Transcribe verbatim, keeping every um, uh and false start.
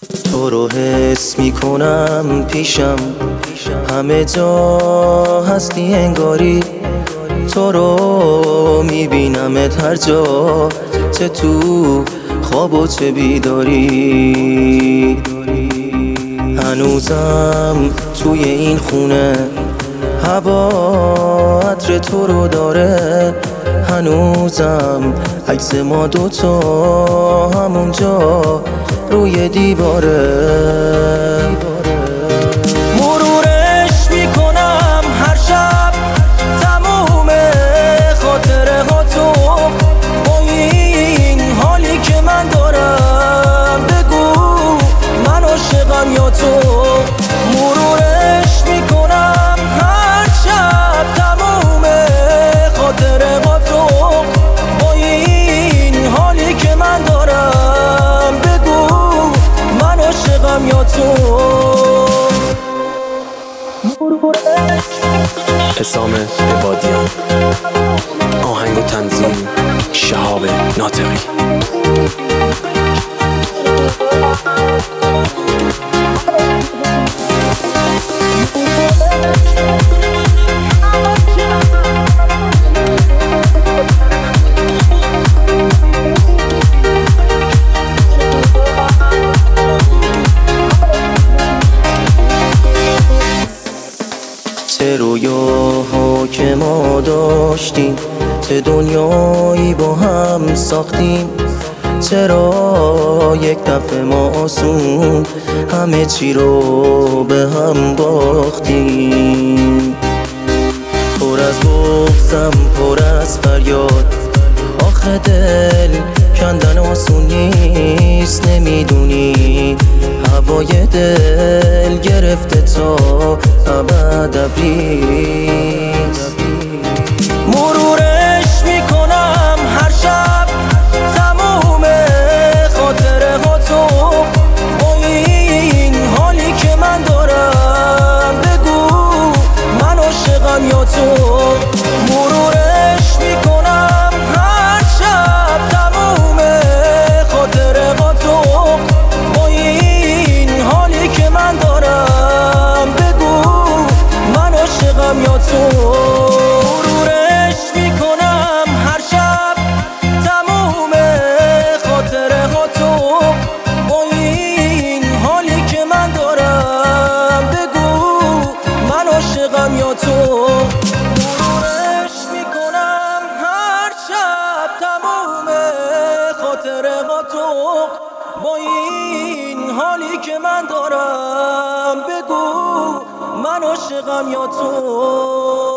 تو رو حس میکنم پیشم، همه جا هستی انگاری. تو رو میبینمت هر جا، چه تو خواب و چه بیداری. هنوزم توی این خونه هوا عطر تو رو داره، هنوزم عکس ما دوتا همونجا روی دیواره. مرورش میکنم هر شب تموم خاطره ها تو، با این حالی که من دارم بگو من عاشقم یا تو. مرورش میکنم هر شب تموم خاطره ها تو، با این حالی که من دارم بگو من عاشقم یا تو. حسام عبادیان، آهنگ و تنظیم شهاب ناطقی. چه رویاها که ما داشتیم، چه دنیایی با هم ساختیم. چرا یک دفعه ما آسون همه چی رو به هم باختیم؟ پر از بغضم پر از فریاد، آخه دل کندن آسون نیست. نمیدونی هوای دل گرفته تا ابد ابریز. مرورش میکنم هر شب تموم خاطره ها تو، با این حالی که من دارم بگو من عاشقم یا تو. مرورش میکنم هر شب تموم خاطره ها تو، با این حالی که من دارم بگو من عاشقم یا تو. مرورش میکنم هر شب تموم خاطره ها تو، با این حالی که من دارم بگو من عاشقم یا تو. مرورش میکنم هر شب تموم خاطره ها تو، با این حالی که من دارم بگو من عاشقم یا تو.